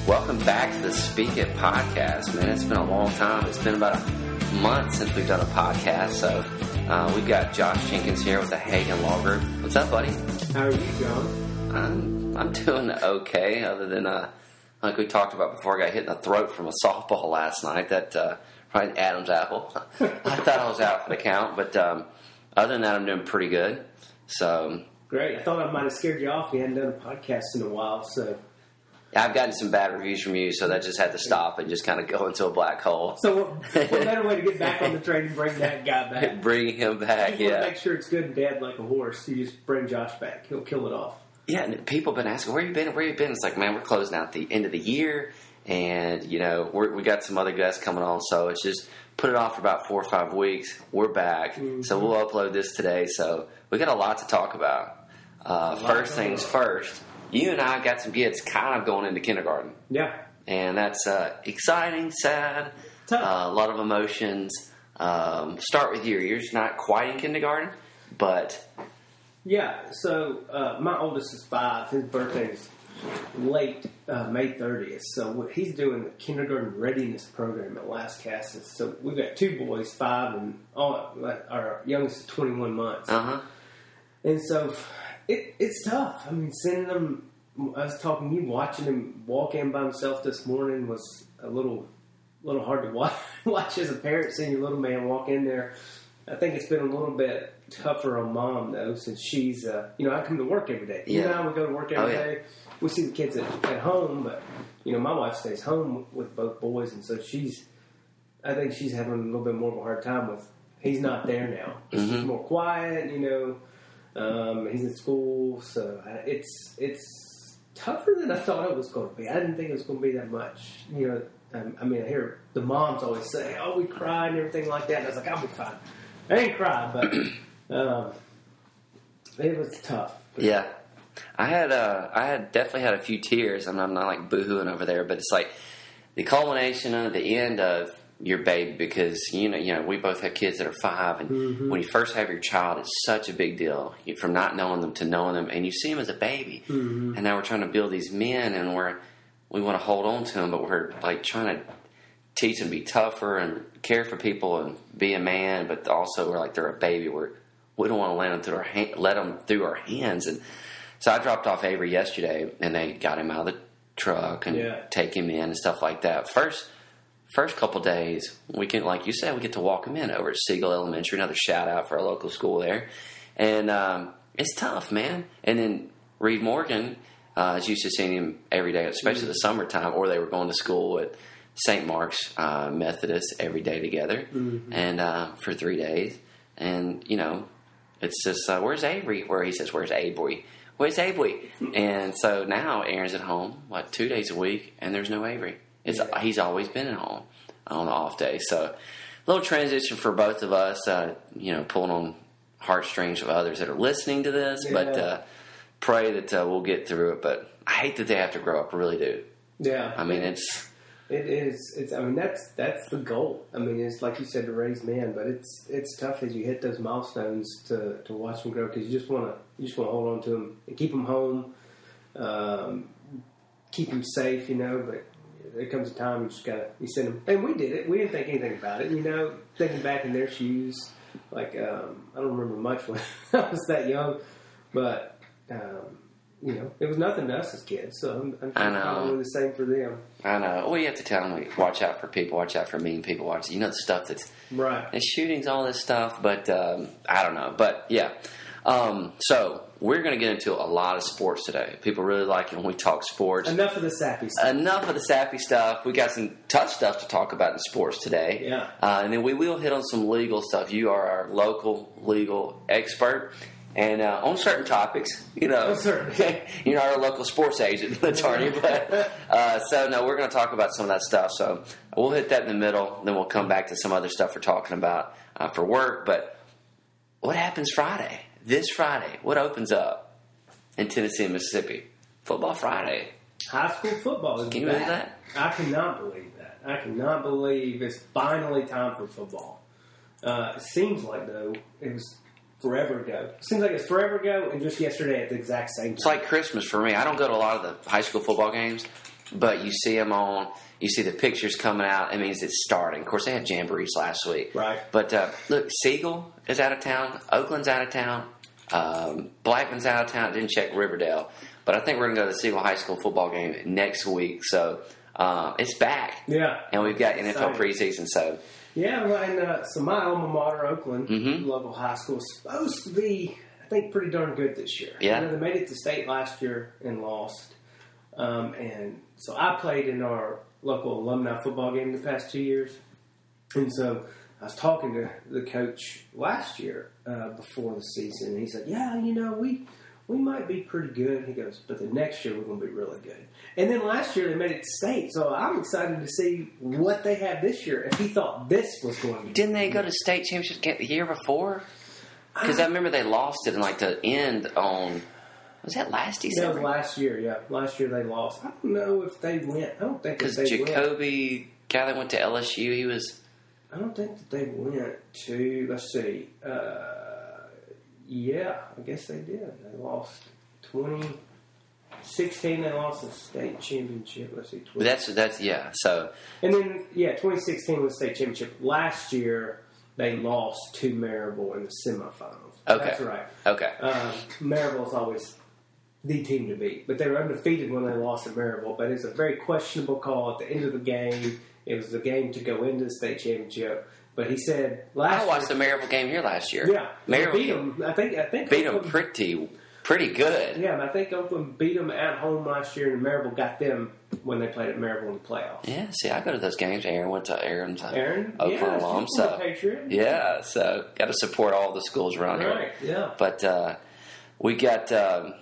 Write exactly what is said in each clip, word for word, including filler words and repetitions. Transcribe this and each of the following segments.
Welcome back to the Speak It podcast, man. It's been a long time. It's been about a month since we've done a podcast. So uh, we've got Josh Jenkins here with the Hagen Law Group. What's up, buddy? How are you, John? I'm, I'm doing okay, other than, uh, like we talked about before, I got hit in the throat from a softball last night. That uh, probably Adam's apple. I thought I was out for the count, but um, other than that, I'm doing pretty good. So great. I thought I might have scared you off. We hadn't done a podcast in a while, so... I've gotten some bad reviews from you, so that just had to stop and just kind of go into a black hole. So what, what better way to get back on the train and bring that guy back? Bring him back, you yeah. Want to make sure it's good and dead like a horse. You just bring Josh back. He'll kill it off. Yeah, and people have been asking, where you been, where you been? It's like, man, we're closing out the end of the year, and, you know, we're, we got some other guests coming on, so it's just put it off for about four or five weeks. We're back, mm-hmm. So we'll upload this today, so we got a lot to talk about. Uh, first things first. You and I got some kids kind of going into kindergarten. Yeah. And that's uh, exciting, sad, uh, a lot of emotions. Um, start with you. You're not quite in kindergarten, but... Yeah, so uh, my oldest is five. His birthday is late, uh, May thirtieth. So he's doing the kindergarten readiness program at Las Casas. So we've got two boys, five, and all, our youngest is twenty-one months. Uh-huh. And so... It, it's tough. I mean, sending them, I was talking to you, watching him walk in by himself this morning was a little little hard to watch, watch as a parent, seeing your little man walk in there. I think it's been a little bit tougher on Mom, though, since she's, uh, you know, I come to work every day. Yeah. You know, we go to work every oh, yeah. day. We see the kids at, at home, but, you know, my wife stays home with both boys, and so she's, I think she's having a little bit more of a hard time with, he's not there now. Mm-hmm. He's more quiet, you know. Um, he's in school, so it's it's tougher than I thought it was going to be. I didn't think it was going to be that much. You know, um, I mean, I hear the moms always say, "Oh, we cried and everything like that." And I was like, "I'll be fine." I didn't cry, but um, it was tough. Yeah, I had uh, I had definitely had a few tears. I'm not, I'm not like boohooing over there, but it's like the culmination of the end of your baby, because you know, you know, we both have kids that are five, and mm-hmm. when you first have your child, it's such a big deal from not knowing them to knowing them, and you see them as a baby, mm-hmm. and now we're trying to build these men, and we're we want to hold on to them, but we're like trying to teach them to be tougher and care for people and be a man, but also we're like they're a baby. We're we don't want to let them through our hand, let them through our hands, and so I dropped off Avery yesterday, and they got him out of the truck and yeah. take him in and stuff like that. First. First couple days, we can, like you said, we get to walk them in over at Siegel Elementary. Another shout out for our local school there, and um, it's tough, man. And then Reed Morgan uh, is used to seeing him every day, especially mm-hmm. the summertime, or they were going to school at Saint Mark's uh, Methodist every day together, mm-hmm. and uh, for three days. And you know, it's just uh, where's Avery? Where he says, "Where's Avery? Where's Avery?" And so now Aaron's at home, what two days a week, and there's no Avery. It's, yeah. He's always been at home on the off day. So a little transition for both of us, uh, you know, pulling on heartstrings of others that are listening to this. Yeah. But uh, pray that uh, we'll get through it. But I hate that they have to grow up. I really do. Yeah. I mean, it's... It is. It's. I mean, that's that's the goal. I mean, it's like you said, to raise men, but it's it's tough as you hit those milestones to, to watch them grow, because you just want to you just want to hold on to them and keep them home, um, keep them safe, you know, but... There comes a time you just gotta you send them, and we did it. We didn't think anything about it, you know. Thinking back in their shoes, like um, I don't remember much when I was that young, but um, you know, it was nothing to us as kids. So I'm, I'm I know. probably the same for them. I know. Well, you have to tell them, like, watch out for people, watch out for mean people, watch. You know the stuff that's right. And shootings, all this stuff, but um, I don't know. But yeah, um, so. We're going to get into a lot of sports today. People really like it when we talk sports. Enough of the sappy stuff. Enough of the sappy stuff. We got some tough stuff to talk about in sports today. Yeah. Uh, and then we will hit on some legal stuff. You are our local legal expert. And uh, on certain topics, you know, you're not our local sports agent, attorney. But uh, so, no, we're going to talk about some of that stuff. So we'll hit that in the middle. Then we'll come back to some other stuff we're talking about uh, for work. But what happens Friday? This Friday, what opens up in Tennessee and Mississippi? Football Friday. High school football is Can you back. believe that? I cannot believe that. I cannot believe it's finally time for football. Uh, it seems like, though, it was forever ago. It seems like it's forever ago and just yesterday at the exact same time. It's like Christmas for me. I don't go to a lot of the high school football games, but you see them on. You see the pictures coming out. It means it's starting. Of course, they had jamborees last week. Right. But uh, look, Siegel is out of town. Oakland's out of town. Um, Blackman's out of town. I didn't check Riverdale. But I think we're going to go to the Siegel High School football game next week. So uh, it's back. Yeah. And we've got N F L preseason. So yeah, well, and uh, so my alma mater, Oakland, mm-hmm. local high school, is supposed to be, I think, pretty darn good this year. Yeah. You know, they made it to state last year and lost. Um, and so I played in our local alumni football game the past two years. And so I was talking to the coach last year uh, before the season, and he said, yeah, you know, we we might be pretty good. He goes, but the next year we're going to be really good. And then last year they made it to state, so I'm excited to see what they have this year, if he thought this was going to be. Didn't they go to state championship game the year before? Because I, I remember they lost it in like the end on... Was that last December? That was last year, yeah. Last year they lost. I don't know if they went. I don't think because they Jacoby, went. guy that went to L S U, he was. I don't think that they went to. Let's see. Uh, yeah, I guess they did. They lost twenty sixteen. They lost the state championship. Let's see. twenty That's that's yeah. So and then yeah, twenty sixteen was the state championship. Last year they lost to Maryville in the semifinals. Okay, that's right. Okay, uh, Maryville's always the team to beat. But they were undefeated when they lost to Maryville. But it's a very questionable call at the end of the game. It was the game to go into the state championship. But he said last I watched year, the Maryville game here last year. Yeah. Maryville beat them. I think, I think beat Oakland, them pretty, pretty good. Yeah, and I think Oakland beat them at home last year, and Maryville got them when they played at Maryville in the playoffs. Yeah, see, I go to those games. Aaron went to Aaron's Aaron, Oakland yeah, alum. she's So, a Patriot. yeah, so got to support all the schools around Right, here. yeah. But uh, we got... Um,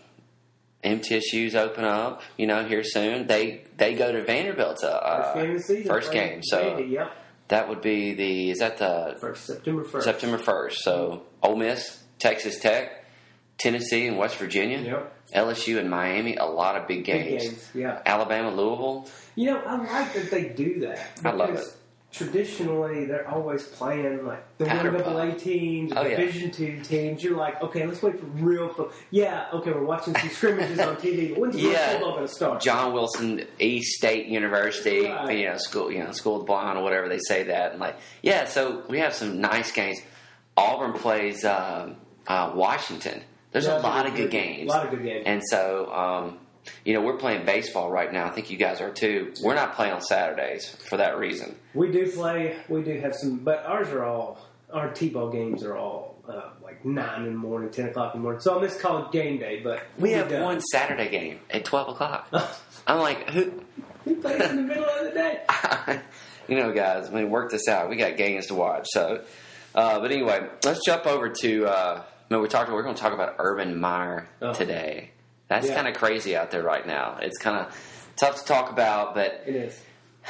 M T S U's open up, you know, here soon. They they go to Vanderbilt. Uh, First game of the season. First game. So Vandy, yep. that would be the, is that the? First, September first. September first. So Ole Miss, Texas Tech, Tennessee, and West Virginia. Yep. L S U and Miami, a lot of big games. Big games, yeah. Alabama, Louisville. You know, I like that they do that. I love it. Traditionally, they're always playing like the Powder one double A puff. teams, Oh, yeah. Division two teams. You're like, okay, let's wait for real football. Yeah, okay, we're watching some scrimmages on T V. When's real Yeah. football going to start? John Wilson, East State University, Right. you know, school, you know, School of the Blind or whatever they say that, and like, yeah. So we have some nice games. Auburn plays um, uh, Washington. There's Yeah, a lot of good good- games. A lot of good games. And so, um, you know, we're playing baseball right now. I think you guys are too. We're not playing on Saturdays for that reason. We do play. We do have some, but ours are all our T-ball games are all uh, like nine in the morning, ten o'clock in the morning. So I miss college game day, but We we'll have be done. one Saturday game at twelve o'clock. I'm like, who? Who plays in the middle of the day? You know, guys, I mean, work this out. We got games to watch. So, uh, but anyway, let's jump over to. Uh, I mean, we talked. We're going to talk about Urban Meyer Oh. today. That's Yeah. kind of crazy out there right now. It's kind of tough to talk about, but It is.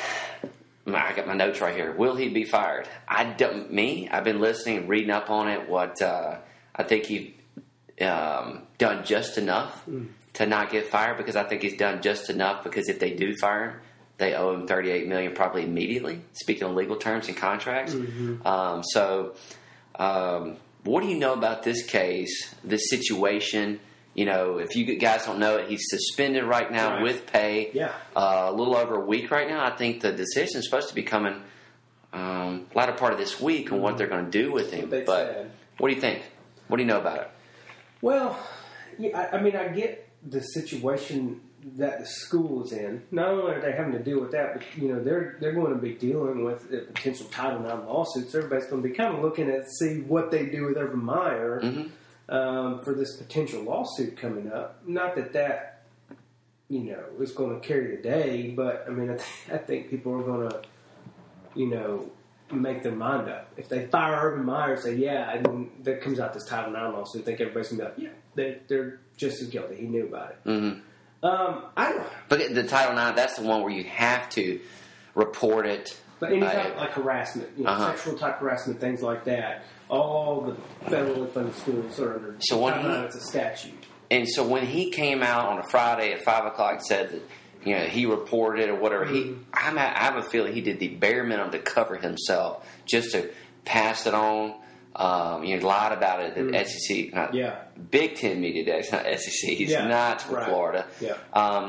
I got my notes right here. Will he be fired? I don't. Me, I've been listening, reading up on it. What uh, I think he um, done just enough Mm. to not get fired, because I think he's done just enough. Because if they do fire him, they owe him thirty-eight million dollars probably immediately. Speaking of legal terms and contracts, Mm-hmm. um, so um, what do you know about this case, this situation? You know, if you guys don't know it, he's suspended right now Right. with pay. Yeah. Uh, a little over a week right now. I think the decision is supposed to be coming um, latter part of this week on what they're going to do with him. They But said. what do you think? What do you know about it? Well, yeah, I, I mean, I get the situation that the school is in. Not only are they having to deal with that, but you know they're they're going to be dealing with the potential Title nine lawsuits. Everybody's going to be kind of looking at see what they do with Urban Meyer Mm-hmm. um, for this potential lawsuit coming up. Not that that you know is going to carry the day, but I mean, I, th- I think people are going to you know make their mind up. If they fire Urban Meyer and say, yeah, and then there comes out this Title nine lawsuit, I think everybody's going to be like, yeah, they, they're just as guilty. He knew about it. Mm-hmm. Um, I don't But the Title nine, that's the one where you have to report it. But any Uh, type like harassment, you know, uh-huh. sexual type harassment, things like that, all the federally funded schools are under So when Title he- nine, it's a statute. And so when he came out on a Friday at five o'clock and said that, you know, he reported it or whatever, he, Mhm. I'm, I have a feeling he did the bare minimum to cover himself, just to pass it on. Um, you know, lied about it. That Mhm. S E C, not Yeah. Big Ten media days, not S E C. He's Yeah, not for right. Florida. Yeah. Um,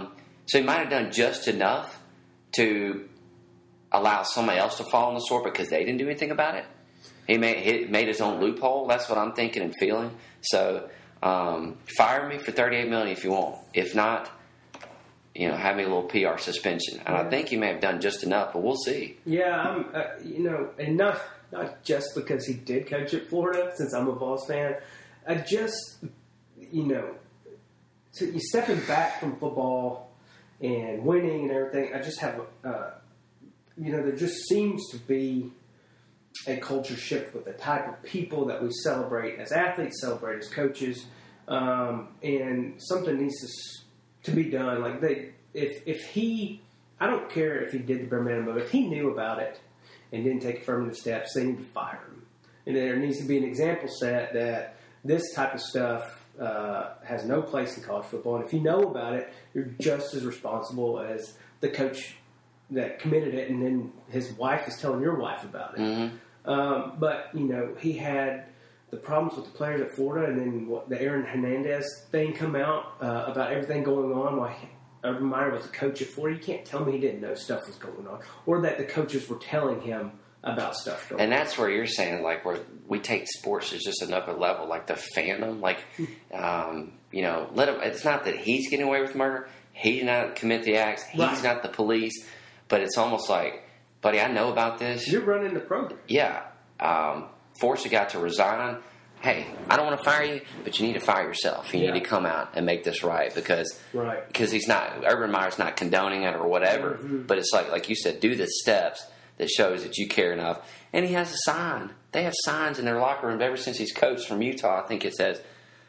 So he might have done just enough to allow somebody else to fall on the sword because they didn't do anything about it. He made, he made his own loophole. That's what I'm thinking and feeling. So um, fire me for thirty-eight million dollars if you want. If not, you know, have me a little P R suspension. And yeah. I think he may have done just enough, but we'll see. Yeah, I'm, uh, you know, and not not just because he did coach at Florida, since I'm a Vols fan. I just, you know, so you stepping back from football and winning and everything. I just have, uh, you know, there just seems to be a culture shift with the type of people that we celebrate as athletes, celebrate as coaches, um, and something needs to to be done. Like they, if if he, I don't care if he did the bare minimum, but if he knew about it and didn't take affirmative steps, they need to fire him. And there needs to be an example set that this type of stuff uh, has no place in college football. And if you know about it, you're just as responsible as the coach that committed it, and then his wife is telling your wife about it. Mm-hmm. Um, but, you know, he had the problems with the players at Florida, and then what, the Aaron Hernandez thing come out uh, about everything going on while Urban Meyer was a coach at Florida. You can't tell me he didn't know stuff was going on, or that the coaches were telling him about stuff going on. And that's where you're saying, like, where we take sports as just another level, like the fandom. Like, um, you know, let him. It's not that he's getting away with murder. He did not commit the acts. He's right. not the police. But it's almost like, buddy, I know about this. You're running the program. Yeah. Um, force a guy to resign. Hey, I don't want to fire you, but you need to fire yourself. You yeah. need to come out and make this right because right. because he's not, Urban Meyer's not condoning it or whatever. Mm-hmm. But it's like, like you said, do the steps that shows that you care enough. And he has a sign. They have signs in their locker room ever since he's coached from Utah. I think it says,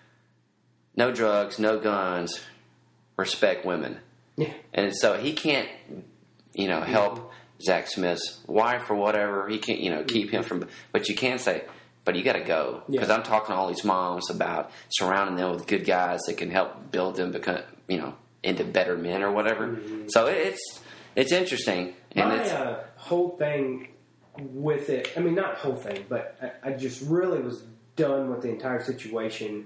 no drugs, no guns, respect women. Yeah. And so he can't, you know, help Zach Smith's wife or whatever. He can't, you know, keep him from. But you can say, but you got to go because yeah. I'm talking to all these moms about surrounding them with good guys that can help build them become, you know, into better men or whatever. Mm-hmm. So it's it's interesting. And My it's, uh, whole thing with it, I mean, not whole thing, but I, I just really was done with the entire situation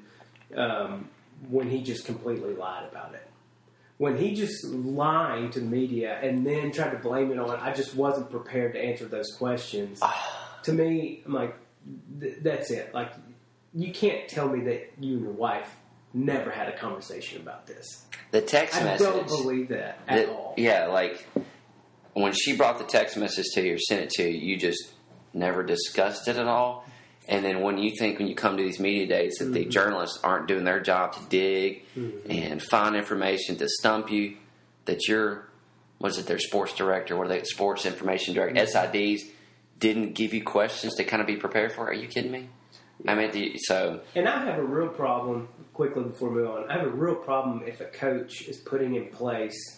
um, when he just completely lied about it. When he just lied to the media and then tried to blame it on, I just wasn't prepared to answer those questions. To me, I'm like, th- that's it. Like, you can't tell me that you and your wife never had a conversation about this. The text I message. I don't believe that at the, all. Yeah, like, when she brought the text message to you or sent it to you, you just never discussed it at all. And then when you think, when you come to these media days, that mm-hmm. the journalists aren't doing their job to dig mm-hmm. and find information to stump you, that you're, what is it, their sports director, what are they, sports information director, mm-hmm. S I Ds, didn't give you questions to kind of be prepared for? Are you kidding me? Yeah. I mean, the, so. And I have a real problem, quickly before we move on, I have a real problem if a coach is putting in place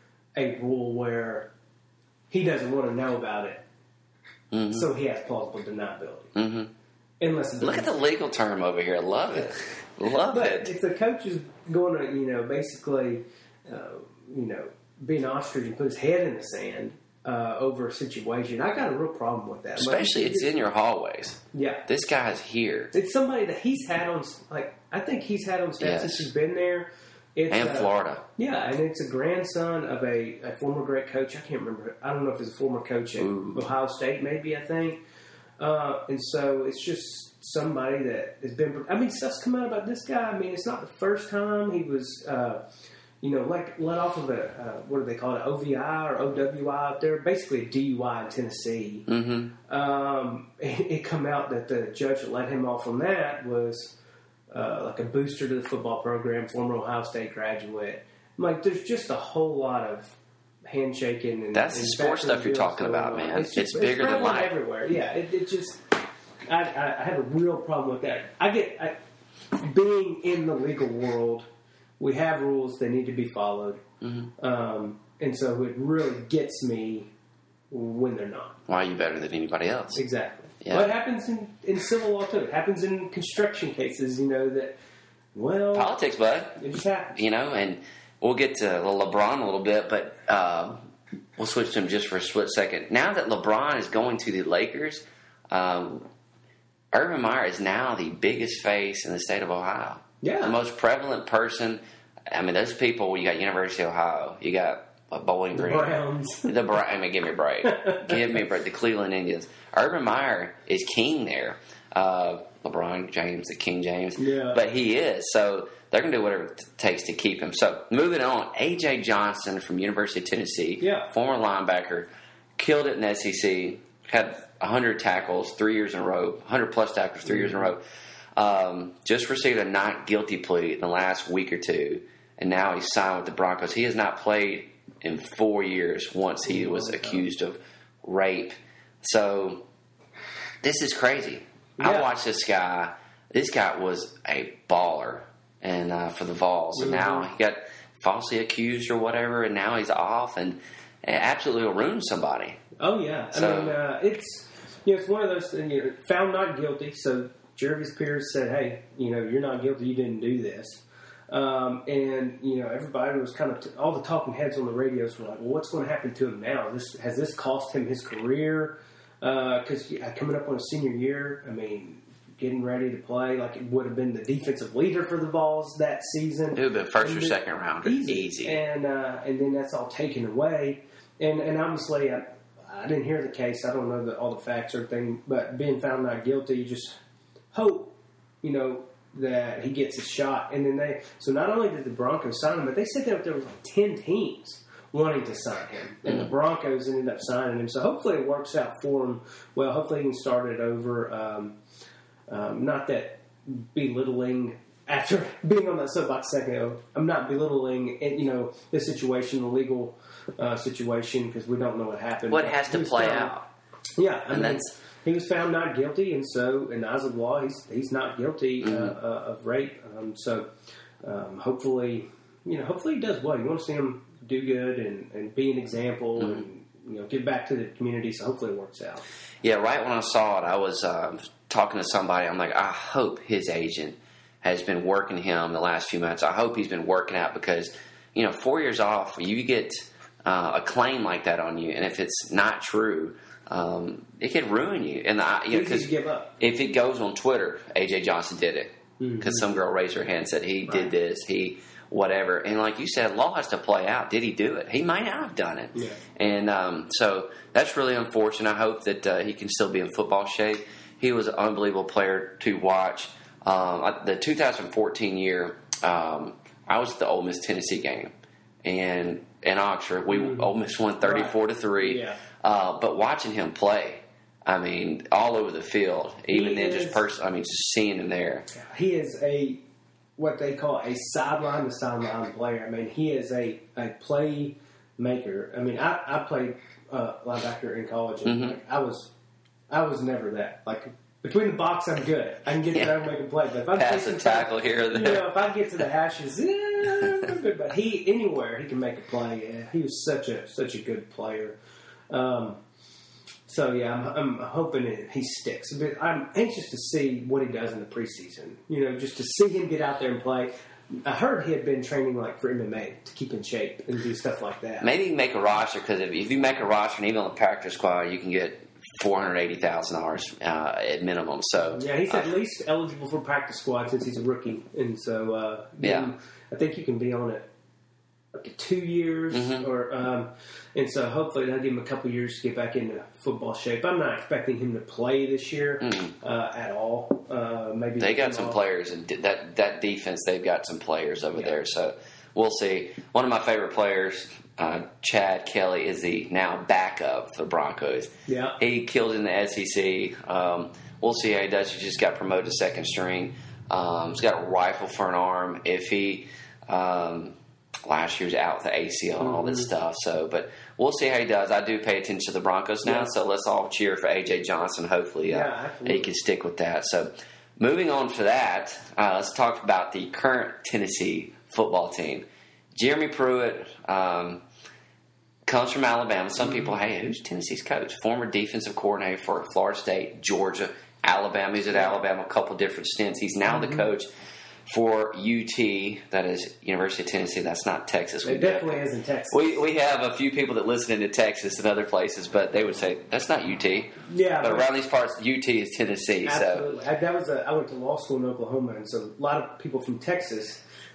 a rule where he doesn't want to know about it, mm-hmm. so he has plausible deniability. Mm-hmm. Unless Look at the legal term over here. Love it. Love but it. If the coach is going to, you know, basically, uh, you know, be an ostrich and put his head in the sand uh, over a situation, I got a real problem with that. Especially like, it's in your hallways. Yeah. This guy's here. It's somebody that he's had on, like, I think he's had on staff yes. since he's been there. It's, and uh, Florida. Yeah, and it's a grandson of a, a former great coach. I can't remember. I don't know if it's a former coach at Ooh. Ohio State, maybe, I think. Uh, and so it's just somebody that has been. I mean, stuff's come out about this guy. I mean, it's not the first time he was, uh, you know, like let off of a uh, what do they call it, O V I or O W I up there, basically a D U I in Tennessee. Mm-hmm. Um, it, it come out that the judge that let him off on that was uh, like a booster to the football program, former Ohio State graduate. Like, there's just a whole lot of handshaking and that's and the sports stuff you're talking about, man. It's, just, it's bigger it's than life. Everywhere, yeah. It, it just, I, I, I have a real problem with that. I get I, being in the legal world. We have rules that need to be followed, mm-hmm. um, and so it really gets me when they're not. Why are you better than anybody else? Exactly. Yeah. Well, it happens in, in civil law too. It happens in construction cases. You know that. Well, politics, bud. It just happens. You know, and we'll get to LeBron a little bit, but um, we'll switch to him just for a split second. Now that LeBron is going to the Lakers, um, Urban Meyer is now the biggest face in the state of Ohio. Yeah. The most prevalent person I mean, those people. You got University of Ohio. You got uh, Bowling The Green. Browns. The Bra- I mean, give me a break. Give me a break. The Cleveland Indians. Urban Meyer is king there. Uh, LeBron James, the King James. Yeah. But he is. So they're going to do whatever it takes to keep him. So moving on, A J Johnson from University of Tennessee. Yeah. Former linebacker. Killed it in the S E C. Had one hundred tackles three years in a row. one hundred plus tackles three mm-hmm. years in a row. Um, just received a not guilty plea in the last week or two. And now he's signed with the Broncos. He has not played in four years once he was accused of rape. So this is crazy. Yeah. I watched this guy. This guy was a baller and uh, for the Vols. And mm-hmm. now he got falsely accused or whatever, and now he's off and it absolutely will ruin somebody. Oh, yeah. So, I mean, uh, it's you know, it's one of those things, you know, found not guilty. So Jervis Pierce said, hey, you know, you're not guilty. You didn't do this. Um, and, you know, everybody was kind of, t- all the talking heads on the radios were like, well, what's going to happen to him now? This, has this cost him his career? Because uh, coming up on his senior year, I mean, getting ready to play, like it would have been the defensive leader for the Vols that season. It would have been first and or second round. Easy. easy. And, uh, and then that's all taken away. And, and obviously, I, I didn't hear the case. I don't know the, all the facts or anything. But being found not guilty, you just hope, you know, that he gets a shot. And then they, so not only did the Broncos sign him, but they said that there was like ten teams wanting to sign him. And mm-hmm. the Broncos ended up signing him. So hopefully it works out for him. Well, hopefully he can start it over. Um, um, not that belittling, after being on that soapbox a second ago, I'm not belittling, you know, the situation, the legal uh, situation, because we don't know what happened. What has to play found, out. Yeah. I and mean, that's... he was found not guilty, and so, in the eyes of the law, he's, he's not guilty mm-hmm. uh, uh, of rape. Um, so, um, hopefully, you know, hopefully he does well. You want to see him do good and, and be an example mm-hmm. and, you know, give back to the community, so hopefully it works out. Yeah, right when I saw it, I was uh, talking to somebody. I'm like, I hope his agent has been working him the last few months. I hope he's been working out because, you know, four years off, you get uh, a claim like that on you, and if it's not true, um, it could ruin you. And I, you know, because if it goes on Twitter, A J Johnson did it because mm-hmm. some girl raised her hand and said he right. did this, he whatever. And like you said, law has to play out. Did he do it? He might not have done it. Yeah. And um, so that's really unfortunate. I hope that uh, he can still be in football shape. He was an unbelievable player to watch. Um, the two thousand fourteen year, um, I was at the Ole Miss Tennessee game, and in Oxford, we mm-hmm. Ole Miss won thirty-four to three. Yeah. Uh, but watching him play, I mean, all over the field, even he then, is, just person, I mean, just seeing him there. He is a what they call a sideline to sideline player. I mean, he is a a play maker. I mean, I, I played uh, linebacker in college, and mm-hmm. like, I was I was never that like. Between the box, I'm good. I can get yeah. there and make a play. But if I'm pass a tackle time, here or there, you know, if I get to the hashes, yeah, I'm good. But he anywhere he can make a play. Yeah, he was such a such a good player. Um, so yeah, I'm, I'm hoping it, he sticks. But I'm anxious to see what he does in the preseason. You know, just to see him get out there and play. I heard he had been training like for M M A to keep in shape and do stuff like that. Maybe make a roster because if, if you make a roster and even on the practice squad, you can get four hundred eighty thousand dollars uh, at minimum. So yeah, he's uh, at least eligible for practice squad since he's a rookie, and so uh, yeah, I think you can be on it up to two years, mm-hmm. or um, and so hopefully that'll give him a couple years to get back into football shape. I'm not expecting him to play this year mm-hmm. uh, at all. Uh, maybe they got some off. players, and that that defense they've got some players over yeah. there. So we'll see. One of my favorite players. Uh, Chad Kelly is the now backup for the Broncos. Yeah. He killed in the S E C. Um, we'll see how he does. He just got promoted to second string. Um, he's got a rifle for an arm. If he um, last year was out with the A C L and all this stuff. So, but we'll see how he does. I do pay attention to the Broncos now, yeah. so let's all cheer for A J Johnson. Hopefully, uh, yeah, he can stick with that. So, moving on for that, uh, let's talk about the current Tennessee football team. Jeremy Pruitt um, comes from Alabama. Some people, hey, who's Tennessee's coach? Former defensive coordinator for Florida State, Georgia, Alabama. He's at Alabama a couple different stints. He's now mm-hmm. the coach for U T, that is University of Tennessee. That's not Texas. It definitely have, isn't Texas. We we have a few people that listen into Texas and other places, but they would say, that's not U T. Yeah. But around these parts, U T is Tennessee. Absolutely. So. I, that was a, I went to law school in Oklahoma, and so a lot of people from Texas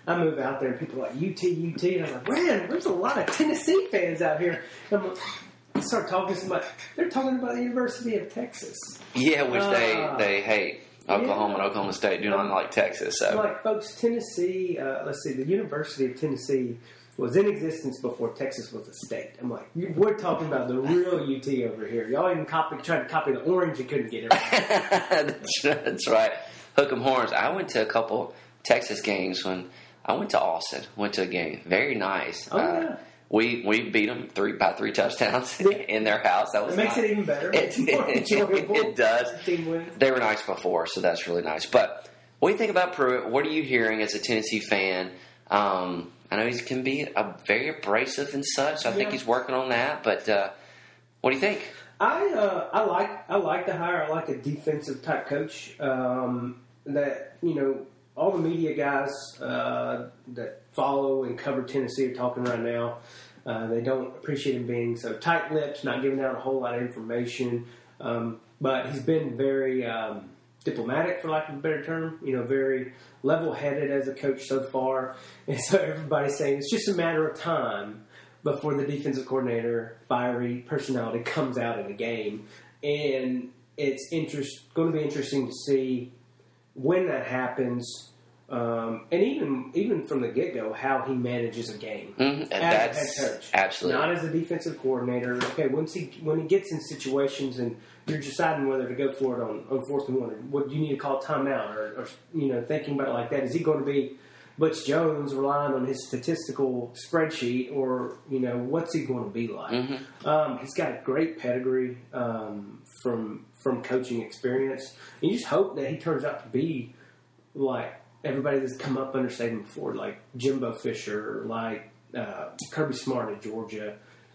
I move out there and people are like, U T, U T. And I'm like, man, there's a lot of Tennessee fans out here. And I'm like, I start talking to somebody. They're talking about the University of Texas. Yeah, which uh, they, they hate. Oklahoma yeah. and Oklahoma State do not like Texas. So, like, folks, Tennessee, uh, let's see, the University of Tennessee was in existence before Texas was a state. I'm like, we're talking about the real U T over here. Y'all even copy, tried to copy the orange, you couldn't get it right. that's, that's right. Hook 'em horns. I went to a couple Texas games when I went to Austin. Went to a game. Very nice. Oh, uh, yeah. We we beat them three by three touchdowns in their house. That was it makes nice. it even better. It, it, it, it does. They were nice before, so that's really nice. But what do you think about Pruitt? What are you hearing as a Tennessee fan? Um, I know he can be a very abrasive and such. So I yeah. think he's working on that. But uh, what do you think? I uh, I like I like the hire. I like a defensive type coach. Um, that you know all the media guys uh, that follow and cover Tennessee are talking right now. Uh, they don't appreciate him being so tight-lipped, not giving out a whole lot of information. Um, but he's been very um, diplomatic, for lack of a better term. You know, very level-headed as a coach so far. And so everybody's saying it's just a matter of time before the defensive coordinator, fiery personality, comes out in a game. And it's interest, going to be interesting to see when that happens, um, and even even from the get-go, how he manages a game mm-hmm. as That's, a head coach. Absolutely. Not as a defensive coordinator. Okay, once he when he gets in situations and you're deciding whether to go for it on, on fourth and one, or what do you need to call timeout, or, or you know, thinking about it like that, is he going to be Butch Jones relying on his statistical spreadsheet, or, you know, what's he going to be like? Mm-hmm. Um, he's got a great pedigree um, from from coaching experience. And you just hope that he turns out to be like everybody that's come up under Saban before, like Jimbo Fisher, like uh, Kirby Smart at Georgia.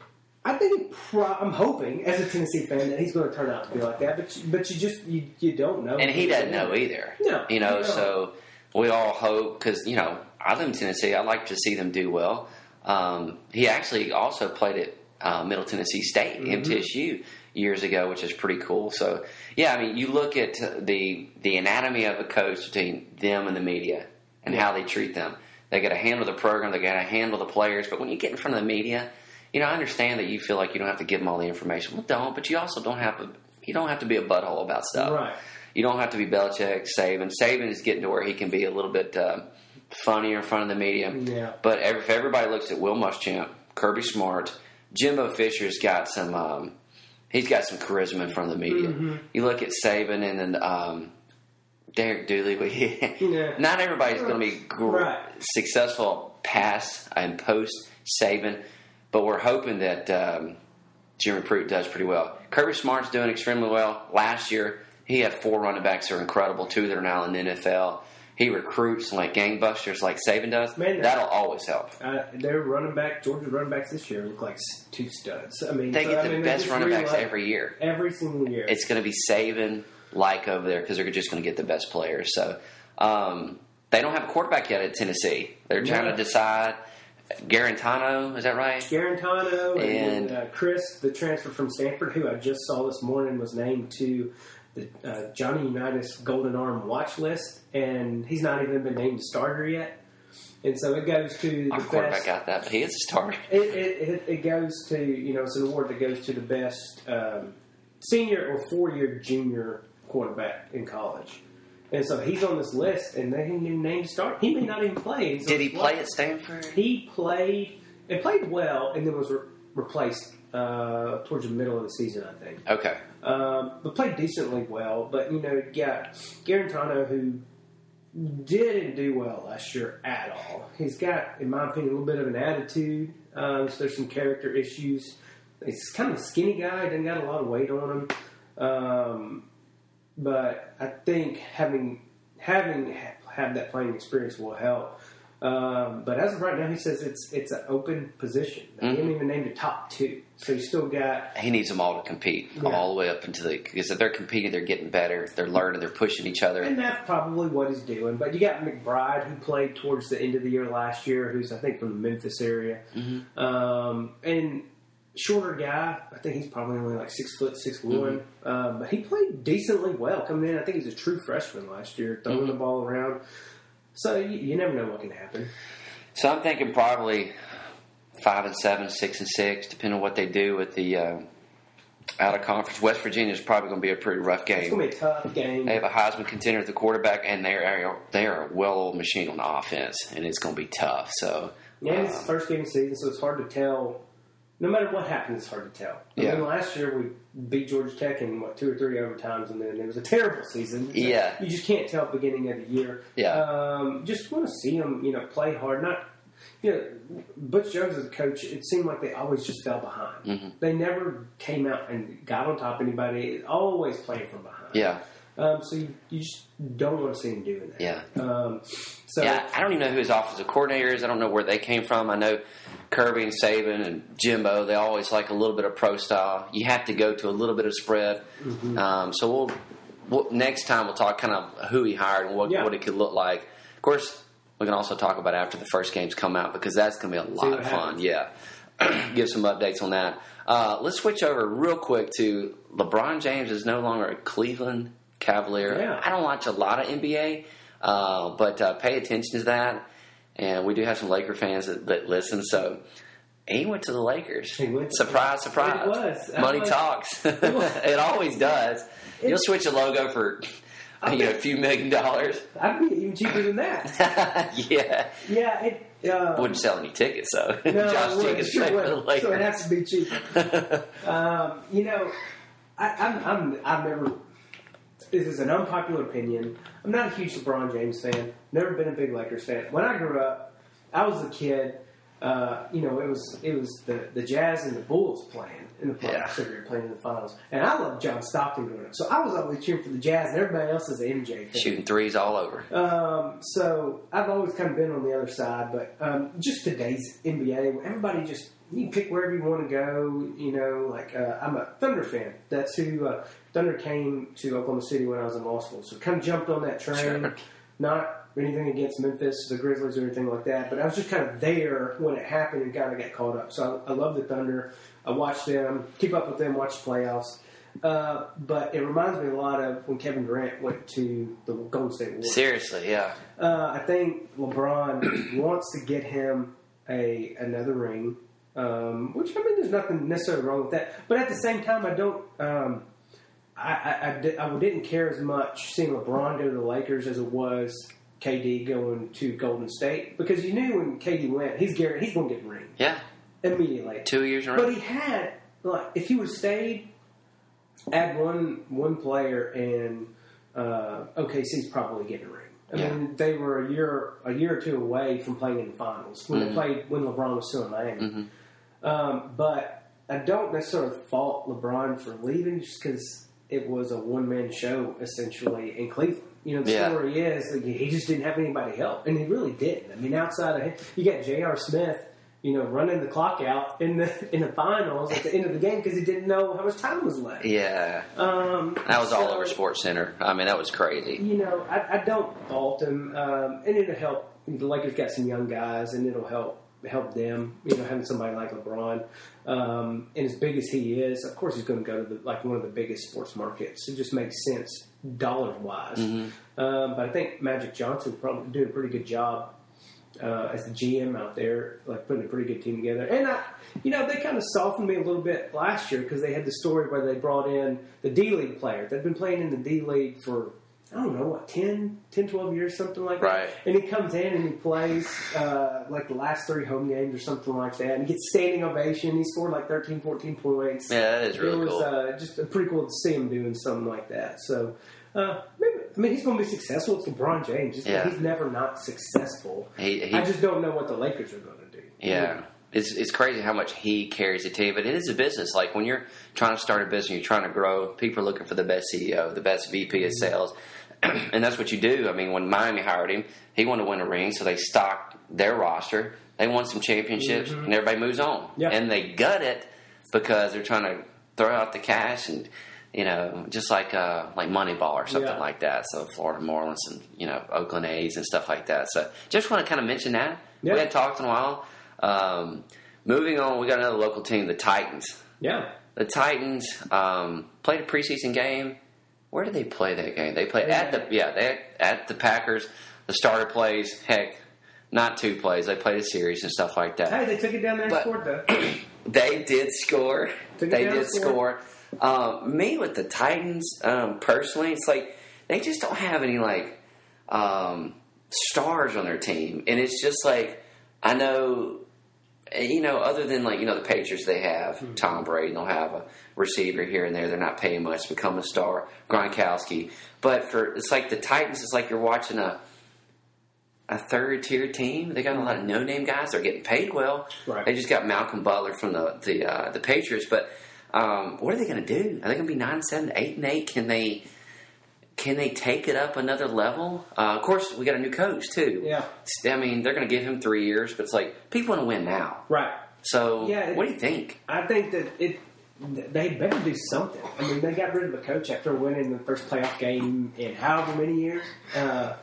I think pro- I'm hoping, as a Tennessee fan, that he's going to turn out to be like that. But you, but you just you, you don't know, and he doesn't know either. No, you know, no. so we all hope, because you know I live in Tennessee. I like to see them do well. Um, he actually also played at uh, Middle Tennessee State, mm-hmm. M T S U, years ago, which is pretty cool. So yeah, I mean, you look at the the anatomy of a coach between them and the media and yeah. how they treat them. They got to handle the program. They got to handle the players. But when you get in front of the media, you know, I understand that you feel like you don't have to give them all the information. Well, don't. But you also don't have to. You don't have to be a butthole about stuff. Right. You don't have to be Belichick, Saban. Saban is getting to where he can be a little bit uh, funnier in front of the media. Yeah. But if everybody looks at Will Muschamp, Kirby Smart, Jimbo Fisher's got some. Um, he's got some charisma in front of the media. Mm-hmm. You look at Saban and then um, Derek Dooley. But he, yeah. Not everybody's going to be gr- right. successful past and post Saban. But we're hoping that um, Jimmy Pruitt does pretty well. Kirby Smart's doing extremely well. Last year, he had four running backs that are incredible, two that are now in the N F L. He recruits like gangbusters like Saban does. Man, That'll always help. Uh, their running back, Georgia's running backs this year look like two studs. I mean, they get so, the I mean, best running backs every year. Every single year. It's going to be Saban-like over there because they're just going to get the best players. So um, they don't have a quarterback yet at Tennessee. They're trying yeah. to decide. Garantano, is that right? Garantano and, and uh, Chris, the transfer from Stanford, who I just saw this morning, was named to the uh, Johnny Unitas Golden Arm watch list, and he's not even been named a starter yet. And so it goes to the Our best. quarterback got that, but he is a starter. It, it, it, it goes to, you know, it's an award that goes to the best um, senior or four-year junior quarterback in college. And so he's on this list, and they haven't even named start. He may not even play. So Did he play at Stanford? He played and played well, and then was re- replaced uh, towards the middle of the season, I think. Okay. Um, but played decently well. But, you know, you got Garantano, who didn't do well last year at all. He's got, in my opinion, a little bit of an attitude. Um, so there's some character issues. He's kind of a skinny guy. Doesn't got a lot of weight on him. Um, but I think having having have that playing experience will help. Um, but as of right now, he says it's it's an open position. They mm-hmm. haven't even named a top two, so he's still got. He needs them all to compete yeah. all the way up into the because if they're competing, they're getting better. They're learning. They're pushing each other, and that's probably what he's doing. But you got McBride, who played towards the end of the year last year, who's I think from the Memphis area, mm-hmm. um, and. Shorter guy. I think he's probably only like six foot, six one. Mm-hmm. Um, but he played decently well coming in. I think he's a true freshman last year, throwing mm-hmm. the ball around. So you, you never know what can happen. So I'm thinking probably five and seven, six and six, depending on what they do with the uh, out of conference. West Virginia is probably going to be a pretty rough game. It's going to be a tough game. They have a Heisman contender at the quarterback, and they're they are a well-oiled machine on the offense, and it's going to be tough. So yeah, uh, it's the first game of the season, so it's hard to tell. No matter what happens, it's hard to tell. I yeah. mean, last year we beat Georgia Tech in what two or three overtimes, and then it was a terrible season. So yeah, you just can't tell at the beginning of the year. Yeah, um, just want to see them, you know, play hard. Not, you know, Butch Jones as a coach. It seemed like they always just fell behind. Mm-hmm. They never came out and got on top of anybody. Always playing from behind. Yeah. Um, so you, you just don't want to see him doing that. Yeah. Um, so yeah, I don't even know who his offensive coordinator is. I don't know where they came from. I know Kirby and Saban and Jimbo, they always like a little bit of pro style. You have to go to a little bit of spread. Mm-hmm. Um, so we'll, we'll next time we'll talk kind of who he hired and what, yeah. what it could look like. Of course, we can also talk about after the first games come out because that's going to be a lot of fun. Happens. Yeah. Give some updates on that. Uh, let's switch over real quick to LeBron James is no longer a Cleveland Cavalier. Yeah. I don't watch a lot of N B A, uh, but uh, pay attention to that. And we do have some Laker fans that, that listen. So he went to the Lakers. He went to surprise, surprise. It was. Money was, talks. It, it always does. It, You'll switch a logo for you know, a few million dollars. I'd be even cheaper than that. yeah. Yeah. It uh, wouldn't sell any tickets, though. No, Josh Jenkins sure played for the Lakers. So it has to be cheaper. um, you know, I, I'm, I'm, I've never. This is an unpopular opinion. I'm not a huge LeBron James fan. Never been a big Lakers fan. When I grew up, I was a kid. Uh, you know, it was it was the, the Jazz and the Bulls playing in the playoffs. Yeah. So they were playing in the finals. And I loved John Stockton growing up. So I was always cheering for the Jazz, and everybody else is an M J fan. Shooting threes all over. Um, so I've always kind of been on the other side. But um, just today's N B A, everybody just, you can pick wherever you want to go. You know, like uh, I'm a Thunder fan. That's who uh, Thunder came to Oklahoma City when I was in law school. So kind of jumped on that train. Sure. Not anything against Memphis, the Grizzlies, or anything like that, but I was just kind of there when it happened and kind of got caught up. So I, I love the Thunder. I watch them, keep up with them, watch the playoffs. Uh, but it reminds me a lot of when Kevin Durant went to the Golden State Warriors. Seriously, yeah. Uh, I think LeBron wants to get him a another ring, um, which, I mean, there's nothing necessarily wrong with that. But at the same time, I don't... Um, I, I, I, did, I didn't care as much seeing LeBron go to the Lakers as it was K D going to Golden State, because you knew when K D went, he's guaranteed, he's going to get a ring. Yeah. Immediately. Two years in a row. But he had, like, if he would have stayed, add one one player, and uh, O K C's probably getting a ring. I yeah. mean, they were a year a year or two away from playing in the finals when mm-hmm. they played when LeBron was still in Miami. Mm-hmm. Um, but I don't necessarily fault LeBron for leaving, just because it was a one man show essentially in Cleveland. You know, the yeah. story is like, he just didn't have anybody help, and he really didn't. I mean, outside of him, you got J R. Smith, you know, running the clock out in the in the finals at the end of the game because he didn't know how much time was left. Yeah, um, that was so, all over Sports Center. I mean, that was crazy. You know, I, I don't fault him, um, and it'll help. The Lakers got some young guys, and it'll help help them. You know, having somebody like LeBron, um, and as big as he is, of course, he's going to go to the, like one of the biggest sports markets. It just makes sense dollar wise. Mm-hmm. Um, but I think Magic Johnson probably doing a pretty good job uh, as the G M out there, like putting a pretty good team together. And I, you know, they kind of softened me a little bit last year because they had the story where they brought in the D League players. They've been playing in the D League for, I don't know, what, ten, ten, twelve years, something like that. Right. And he comes in and he plays uh, like the last three home games or something like that. And he gets standing ovation. He scored like thirteen, fourteen points. Yeah, that is really cool. It was cool. uh, just pretty cool to see him doing something like that. So, uh, maybe, I mean, he's going to be successful. It's LeBron James. Just, yeah. He's never not successful. He, he, I just don't know what the Lakers are going to do. Yeah. It's it's crazy how much he carries the team, but it is a business. Like when you're trying to start a business, you're trying to grow, people are looking for the best C E O, the best V P of sales. And that's what you do. I mean, when Miami hired him, he wanted to win a ring, so they stocked their roster. They won some championships, mm-hmm. and everybody moves on. Yeah. And they gut it because they're trying to throw out the cash and, you know, just like uh, like Moneyball or something yeah. like that. So Florida Marlins and, you know, Oakland A's and stuff like that. So just want to kind of mention that. Yeah. We hadn't talked in a while. Um, moving on, we got another local team, the Titans. Yeah. The Titans um, played a preseason game. Where did they play that game? They played yeah. at the yeah they at the Packers. The the starter plays, heck, not two plays. They played a series and stuff like that. Hey, they took it down there and but scored, though. They did score. Took They down did score. score. Um, me with the Titans, um, personally, it's like they just don't have any, like, um, stars on their team. And it's just like, I know, you know, other than, like, you know, the Patriots, they have mm-hmm. Tom Brady, they'll have a receiver here and there. They're not paying much to become a star. Gronkowski. But for, it's like the Titans, it's like you're watching a, a third-tier team. They got a lot of no-name guys. They're getting paid well. Right. They just got Malcolm Butler from the the, uh, the Patriots. But um, what are they going to do? Are they going to be nine and seven, eight and eight? Can they can they take it up another level? Uh, of course, we got a new coach too. Yeah. I mean, they're going to give him three years, but it's like people want to win now. Right. So, yeah, what do you think? I think that it. They better do something. I mean, they got rid of the coach after winning the first playoff game in however many years. Uh,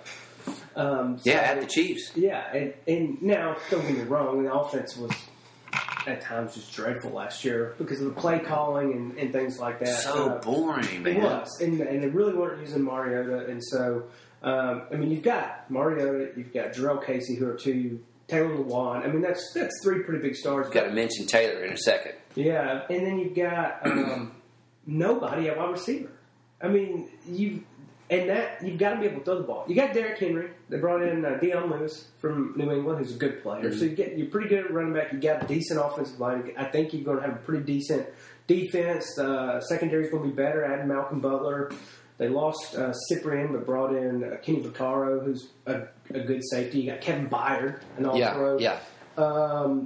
Um, so, yeah, at the Chiefs. Yeah, and, and now, don't get me wrong, the offense was at times just dreadful last year because of the play calling and, and things like that. So uh, boring, man. It was, and, and they really weren't using Mariota, and so, um, I mean, you've got Mariota, you've got Jarrell Casey, who are two, Taylor Lewan. I mean, that's that's three pretty big stars. You've got to mention Taylor in a second. Yeah, and then you've got um, nobody at wide receiver. I mean, you and that you've got to be able to throw the ball. You got Derrick Henry. They brought in uh, Deion Lewis from New England, who's a good player. Mm-hmm. So you get you're pretty good at running back. You got a decent offensive line. I think you're going to have a pretty decent defense. Uh, secondary is going to be better. Adding Malcolm Butler. They lost uh, Cyprien, but brought in uh, Kenny Vaccaro, who's a, a good safety. You got Kevin Byard, an all-pro. Yeah, yeah. Um,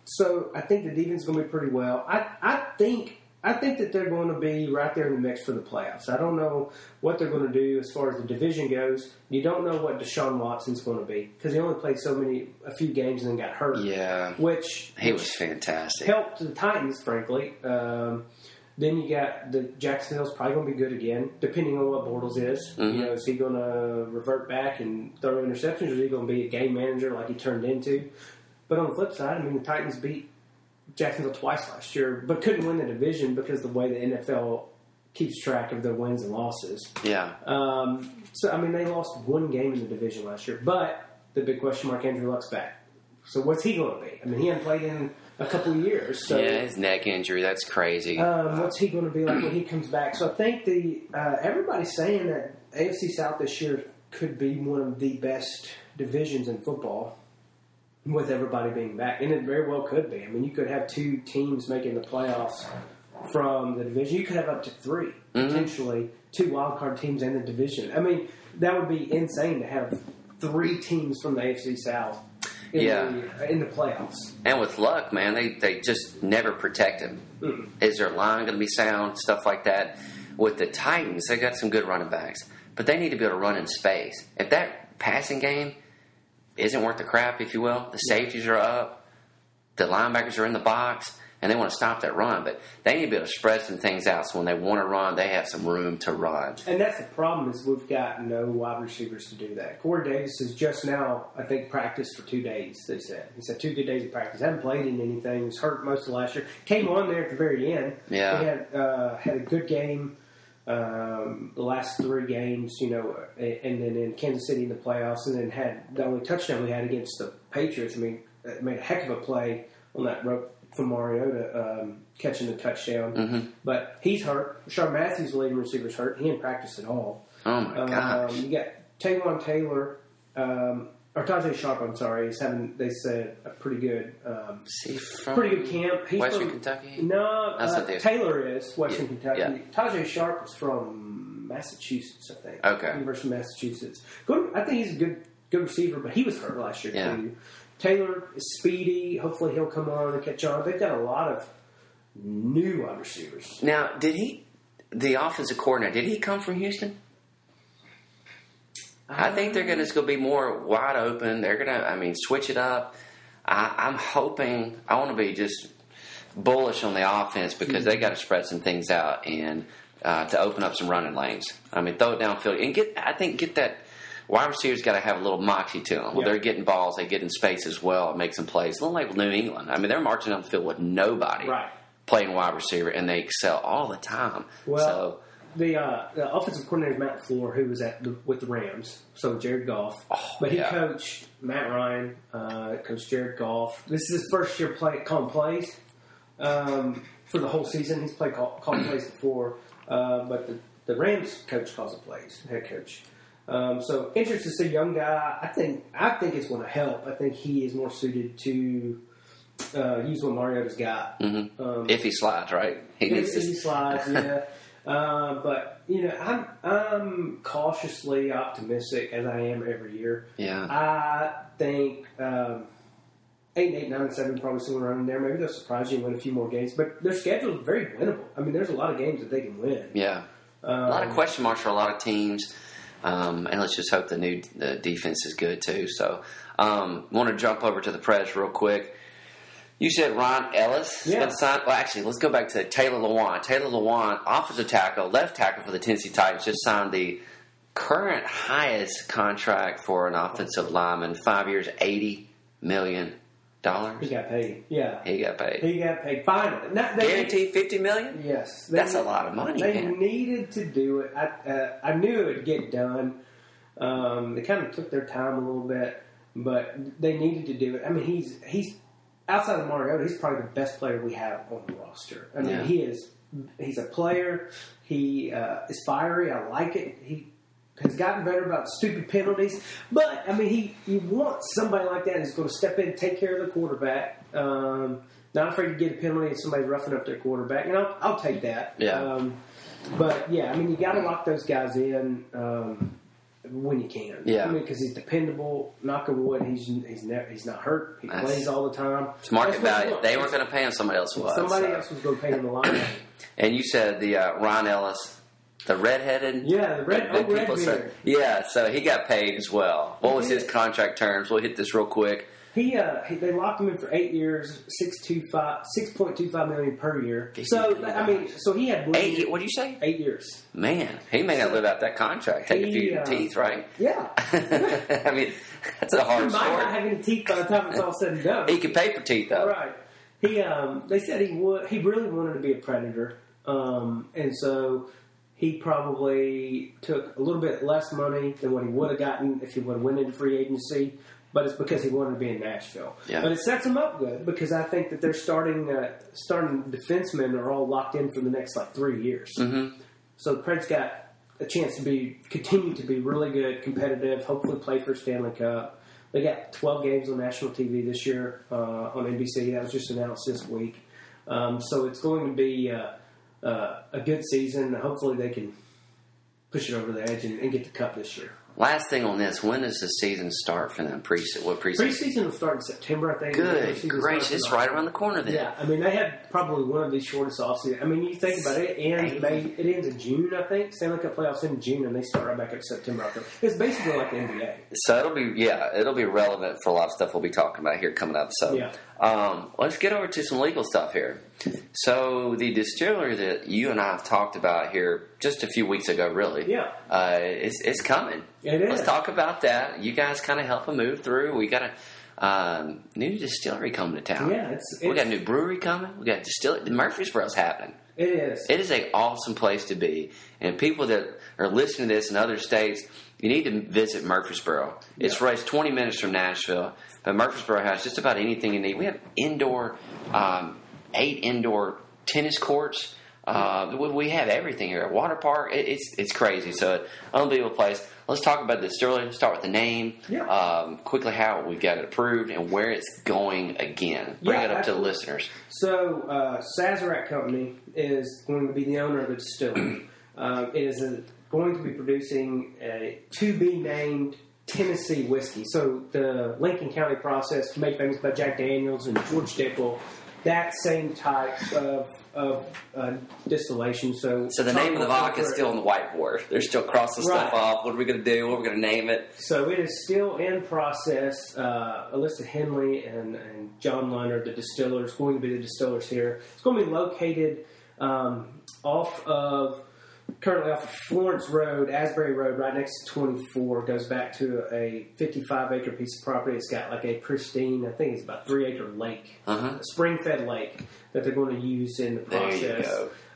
so I think the defense is going to be pretty well. I, I think I think that they're going to be right there in the mix for the playoffs. I don't know what they're going to do as far as the division goes. You don't know what Deshaun Watson's going to be because he only played so many a few games and then got hurt. Yeah, which he which was fantastic. Helped the Titans, frankly. Um, Then you got the Jacksonville's probably going to be good again, depending on what Bortles is. Mm-hmm. You know, is he going to revert back and throw interceptions, or is he going to be a game manager like he turned into? But on the flip side, I mean, the Titans beat Jacksonville twice last year, but couldn't win the division because of the way the N F L keeps track of their wins and losses. Yeah. Um, so, I mean, they lost one game in the division last year, but the big question mark, Andrew Luck's back. So what's he going to be? I mean, he hadn't played in a couple of years. So, yeah, his neck injury, that's crazy. Um, what's he going to be like when he comes back? So I think the uh, everybody's saying that A F C South this year could be one of the best divisions in football with everybody being back. And it very well could be. I mean, you could have two teams making the playoffs from the division. You could have up to three, mm-hmm. potentially, two wildcard teams in the division. I mean, that would be insane to have three teams from the A F C South In yeah, the, in the playoffs. And with Luck, man, they, they just never protect him. Mm. Is their line going to be sound? Stuff like that. With the Titans, they got some good running backs, but they need to be able to run in space. If that passing game isn't worth the crap, if you will, the safeties are up, the linebackers are in the box, and they want to stop that run, but they need to be able to spread some things out so when they want to run, they have some room to run. And that's the problem is we've got no wide receivers to do that. Corey Davis has just now, I think, practiced for two days, they said. He said two good days of practice. Hadn't played in anything. He was hurt most of last year. Came on there at the very end. Yeah. He had, uh, had a good game um, the last three games, you know, and then in Kansas City in the playoffs, and then had the only touchdown we had against the Patriots. I mean, made a heck of a play on that rope for Mariota um, catching the touchdown. Mm-hmm. But he's hurt. Rashard Matthews, the leading receiver's hurt. He didn't practice at all. Oh, my gosh. Um, you got Tavon Taylor, um, or Tajay Sharp, I'm sorry. He's having, they said, a pretty good um, pretty good camp. He's Western from, Kentucky? No, That's uh, Taylor is Western yeah. Kentucky. Yeah. Tajay Sharp is from Massachusetts, I think. Okay. University of Massachusetts. Good, I think he's a good good receiver, but he was hurt last year, yeah. too. Taylor is speedy. Hopefully he'll come on and catch on. They've got a lot of new wide receivers. Now, did he, the offensive coordinator, did he come from Houston? I think they're going to be more wide open. They're going to, I mean, switch it up. I, I'm hoping, I want to be just bullish on the offense because mm-hmm. they got to spread some things out and uh, to open up some running lanes. I mean, throw it downfield and get, I think, get that. Wide receivers got to have a little moxie to them. When yeah. they're getting balls, they get in space as well and make some plays. A little like New England. I mean, they're marching down the field with nobody right. playing wide receiver, and they excel all the time. Well, so, the uh, the offensive coordinator is Matt LaFleur, who was at the, with the Rams, so Jared Goff. Oh, but he yeah. coached Matt Ryan, uh, coached Jared Goff. This is his first year play, calling plays um, for the whole season. He's played call, calling plays before, uh, but the, the Rams coach calls the plays, head coach. Um, so interested to see a young guy. I think I think it's going to help. I think he is more suited to uh, use what Mariota's got. Mm-hmm. Um, if he slides, right? He if, needs if to... he slides, yeah. Uh, but you know, I'm I'm cautiously optimistic as I am every year. Yeah. I think um, eight, eight, nine, and seven probably somewhere around there. Maybe they'll surprise you and win a few more games. But their schedule is very winnable. I mean, there's a lot of games that they can win. Yeah. Um, a lot of question marks for a lot of teams. Um, and let's just hope the new the defense is good too. So, um, want to jump over to the press real quick. You said Ron Ellis has yeah. been signed. Well, actually, let's go back to Taylor Lewan. Taylor Lewan, offensive tackle, left tackle for the Tennessee Titans, just signed the current highest contract for an offensive lineman. Five years, eighty million dollars. He got paid. Yeah, he got paid. He got paid. Finally, Not, they, guaranteed fifty million dollars. Yes, they, that's a lot of money. They man. needed to do it. I uh, I knew it would get done. Um, they kind of took their time a little bit, but they needed to do it. I mean, he's he's outside of Mariota, he's probably the best player we have on the roster. I mean, yeah. he is. He's a player. He uh, is fiery. I like it. He has gotten better about stupid penalties. But, I mean, he you want somebody like that who's going to step in and take care of the quarterback. Um, not afraid to get a penalty if somebody's roughing up their quarterback. And I'll, I'll take that. Yeah. Um, but, yeah, I mean, you got to lock those guys in um, when you can. Yeah. I mean, because he's dependable. Knock on wood, he's he's, never, he's not hurt. He That's, plays all the time. It's market That's value. They weren't going to pay him. Somebody else was. Somebody so. else was going to pay him a lot of money. And you said the uh, Ron Ellis, the redheaded, yeah, the red, that oh, red people beard. say, yeah. So he got paid as well. What was his contract terms? We'll hit this real quick. He, uh, he they locked him in for eight years, six two five, six point two five million per year. So I mean, so he had eight. What did you say? Eight years. Man, he may not live out that contract. Take he, a few uh, teeth, right? Yeah. I mean, that's a hard he story. He might not have any teeth by the time it's all said and done. He could pay for teeth, though. Right. He, um, they said he would. He really wanted to be a Predator, um, and so he probably took a little bit less money than what he would have gotten if he would have went into free agency. But it's because he wanted to be in Nashville. Yeah. But it sets him up good because I think that they're starting uh, starting defensemen are all locked in for the next like three years. Mm-hmm. So the Preds got a chance to be continue to be really good, competitive. Hopefully, play for a Stanley Cup. They got twelve games on national T V this year uh, on N B C. That was just announced this week. Um, so it's going to be uh, uh, a good season. Hopefully, they can push it over the edge and, and get the cup this year. Last thing on this, when does the season start for them? Pre what preseason? Preseason will start in September, I think. Good gracious, it's right around the corner then. Yeah, I mean, they had probably one of the shortest offseasons. I mean, you think about it, it ends, May, it ends in June, I think. Stanley Cup playoffs in June, and they start right back up in September, October. It's basically like the N B A. So it'll be, yeah, it'll be relevant for a lot of stuff we'll be talking about here coming up. So yeah. um, let's get over to some legal stuff here. So the distillery that you and I have talked about here just a few weeks ago, really, yeah, uh, it's, it's coming. It is. Let's talk about that. You guys kind of help them move through. We got a um, new distillery coming to town. Yeah, it's, it's we got a new brewery coming. We got distillery. The Murfreesboro's happening. It is. It is an awesome place to be. And people that are listening to this in other states, you need to visit Murfreesboro. It's yeah. right it's twenty minutes from Nashville, but Murfreesboro has just about anything you need. We have indoor, um, eight indoor tennis courts. Uh, we have everything here. A water park. It, it's it's crazy. So, unbelievable place. Let's talk about the distillery. Let's start with the name. Yeah. Um, quickly, how we got it approved and where it's going again. Bring yeah, it up absolutely. to the listeners. So, uh, Sazerac Company is going to be the owner of the distillery. uh, it is a, going to be producing a to-be-named Tennessee whiskey. So, the Lincoln County process, made famous by Jack Daniels and George Dickel, that same type of of uh, distillation. So, so the name of the vodka is still on the whiteboard. They're still crossing right. stuff off. What are we going to do? What are we going to name it? So it is still in process. Uh, Alyssa Henley and, and John Lunner, the distillers, going to be the distillers here. It's going to be located um, off of, currently off of Florence Road, Asbury Road, right next to twenty-four. Goes back to a fifty-five acre piece of property. It's got like a pristine, I think it's about three acre lake, uh-huh. a spring-fed lake that they're going to use in the process. There you go.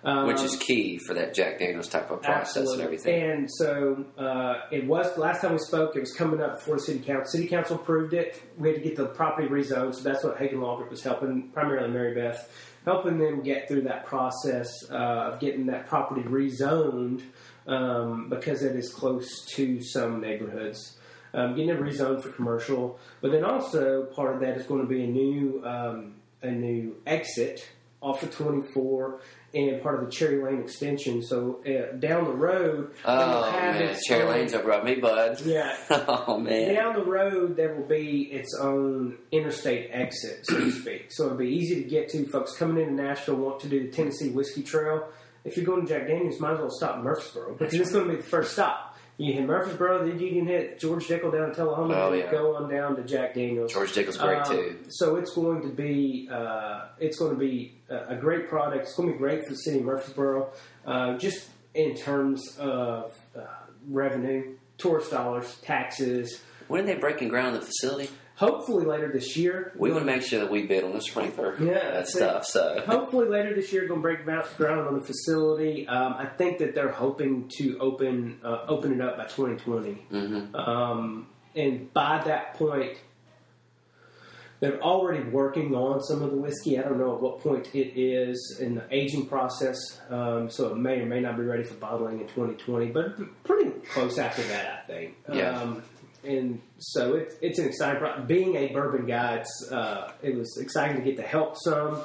Um, Which is key for that Jack Daniels type of process absolutely. and everything. And so uh, it was, last time we spoke, it was coming up before the City Council. City Council approved it. We had to get the property rezoned, so that's what Hagen Law Group was helping, primarily Mary Beth, helping them get through that process uh, of getting that property rezoned um, because it is close to some neighborhoods. Um, getting it rezoned for commercial. But then also part of that is going to be a new um, a new exit off of twenty-four and part of the Cherry Lane extension. So uh, down the road, oh have man, its Cherry own, Lane's over me, bud. Yeah. Oh man. Down the road, there will be its own interstate exit, so to speak. So it'll be easy to get to. Folks coming into Nashville want to do the Tennessee Whiskey Trail. If you're going to Jack Daniels, might as well stop in Murfreesboro because it's going to be the first stop. You hit Murfreesboro, then you can hit George Dickel down to Tullahoma, oh, and yeah. go on down to Jack Daniels. George Dickel's great um, too. So it's going to be uh, it's going to be a, a great product. It's going to be great for the city of Murfreesboro, uh, just in terms of uh, revenue, tourist dollars, taxes. When are they breaking ground on the facility? Hopefully later this year. We want to make sure that we bid on the sprinkler Yeah, that stuff. So hopefully later this year, going to break ground on the facility. Um, I think that they're hoping to open uh, open it up by twenty twenty, mm-hmm. um, and by that point, they're already working on some of the whiskey. I don't know at what point it is in the aging process, um, so it may or may not be ready for bottling in twenty twenty, but pretty close after that, I think. Yeah. Um, And so it, it's an exciting product. Being a bourbon guy, it's, uh, it was exciting to get to help some.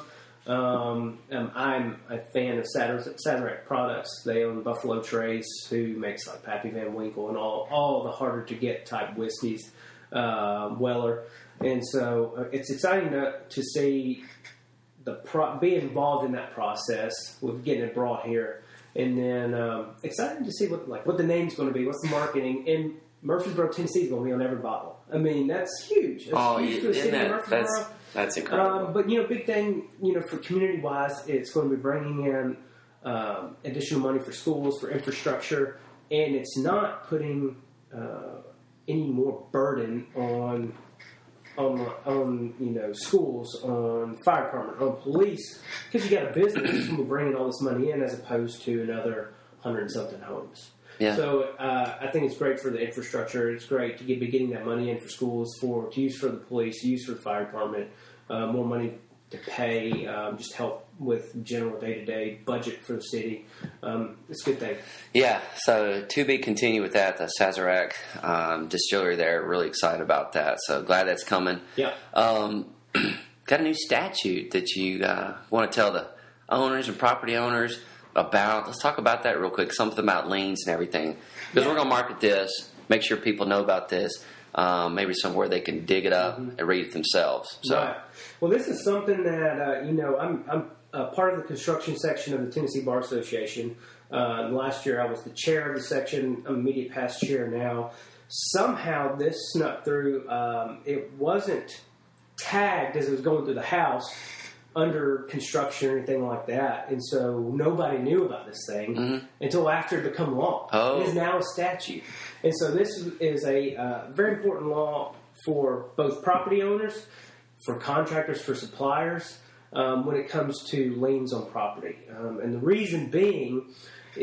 Um, um, I'm a fan of Sazerac products. They own Buffalo Trace, who makes like Pappy Van Winkle and all, all the harder to get type whiskeys, uh, Weller. And so uh, it's exciting to, to see the pro- be involved in that process with getting it brought here. And then um, exciting to see what like what the name's going to be, what's the marketing. And Murfreesboro, Tennessee is going to be on every bottle. I mean, that's huge. That's oh, huge for the city that, of Murfreesboro. That's, that's incredible. Um, but, you know, big thing, you know, for community-wise, it's going to be bringing in um, additional money for schools, for infrastructure, and it's not putting uh, any more burden on, on, on, you know, schools, on fire department, on police, because you got a business that's going to be bringing all this money in as opposed to another hundred and something homes. Yeah. So uh, I think it's great for the infrastructure. It's great to get, be getting that money in for schools, for to use for the police, to use for the fire department, uh, more money to pay, um, just help with general day-to-day budget for the city. Um, it's a good thing. Yeah, so to be continued with that, the Sazerac um, distillery there, really excited about that. So glad that's coming. Yeah. Um, got a new statute that you uh, want to tell the owners and property owners about. Let's talk about that real quick. Something about liens and everything. Because yeah. we're going to market this, make sure people know about this. Um, maybe somewhere they can dig it up mm-hmm. and read it themselves. So, right. Well, this is something that, uh, you know, I'm, I'm uh, part of the construction section of the Tennessee Bar Association. Uh, last year I was the chair of the section. I'm immediate past chair now. Somehow this snuck through. Um, it wasn't tagged as it was going through the House under construction or anything like that, and so nobody knew about this thing mm-hmm. until after it became law. Oh. It is now a statute, and so this is a uh, very important law for both property owners, for contractors, for suppliers, um, when it comes to liens on property. Um, and the reason being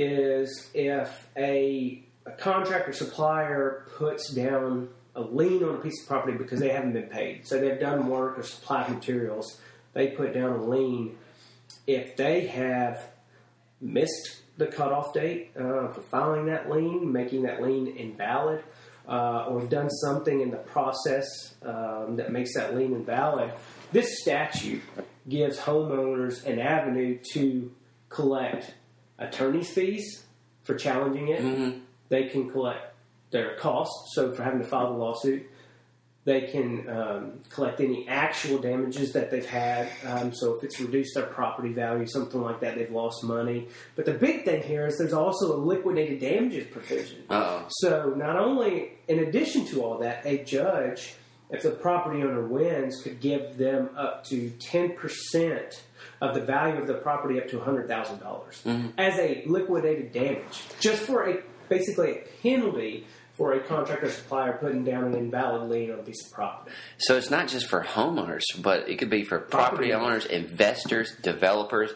is if a, a contractor supplier puts down a lien on a piece of property because they haven't been paid, so they've done work or supplied materials, they put down a lien. If they have missed the cutoff date uh, for filing that lien, making that lien invalid, uh, or done something in the process um, that makes that lien invalid, this statute gives homeowners an avenue to collect attorney's fees for challenging it. Mm-hmm. They can collect their costs, so for having to file the lawsuit. They can um, collect any actual damages that they've had. Um, so if it's reduced their property value, something like that, they've lost money. But the big thing here is there's also a liquidated damages provision. Uh-oh. So not only, in addition to all that, a judge, if the property owner wins, could give them up to ten percent of the value of the property up to one hundred thousand dollars mm-hmm. as a liquidated damage, just for a basically a penalty for a contractor supplier putting down an invalid lien on a piece of property. So it's not just for homeowners, but it could be for property, property owners, investors, developers.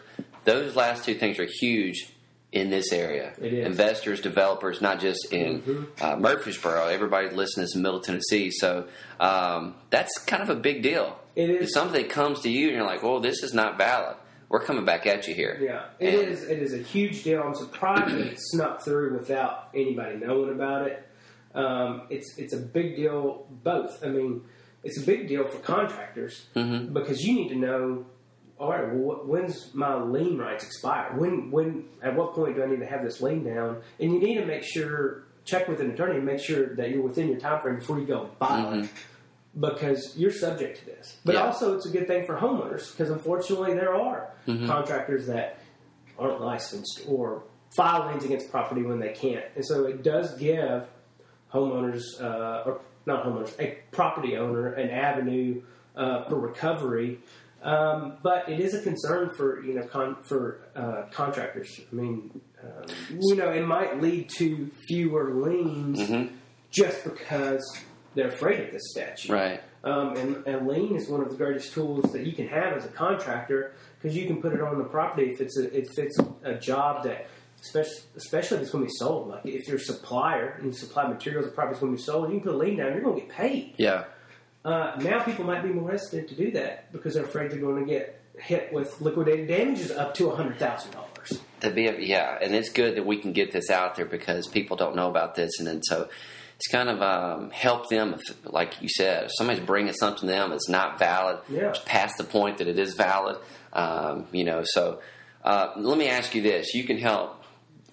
those last two things are huge in this area. It is. Investors, developers, not just in Mm-hmm. uh, Murfreesboro. Everybody listening is in Middle Tennessee. So um, that's kind of a big deal. It is. If something comes to you and you're like, well, this is not valid, we're coming back at you here. Yeah, it And- is. It is a huge deal. I'm surprised that it snuck through without anybody knowing about it. Um, it's it's a big deal. Both. I mean, it's a big deal for contractors Mm-hmm. because you need to know. All right, well, wh- when's my lien rights expire? When when at what point do I need to have this lien down? And you need to make sure check with an attorney and make sure that you're within your time frame before you go and file it. Because you're subject to this. But Yeah. also, it's a good thing for homeowners because unfortunately, there are Mm-hmm. contractors that aren't licensed or file liens against property when they can't. And so, it does give homeowners, uh, or not homeowners, a property owner an avenue uh, for recovery. Um, but it is a concern for you know con- for uh, contractors. I mean, um, you know, it might lead to fewer liens Mm-hmm. just because they're afraid of this statute. Right. Um, and, and lien is one of the greatest tools that you can have as a contractor because you can put it on the property if it's a, if it's a job that, especially, especially if it's going to be sold. Like if you're a supplier and you supply materials, the property's going to be sold, you can put a lien down, you're going to get paid. Yeah. Uh, now people might be more hesitant to do that because they're afraid they're going to get hit with liquidated damages up to one hundred thousand dollars. To be a, yeah, and it's good that we can get this out there because people don't know about this, and then so it's kind of um, help them. If, like you said, if somebody's bringing something to them that's not valid, Yeah. it's past the point that it is valid. Um, you know, so uh, let me ask you this: you can help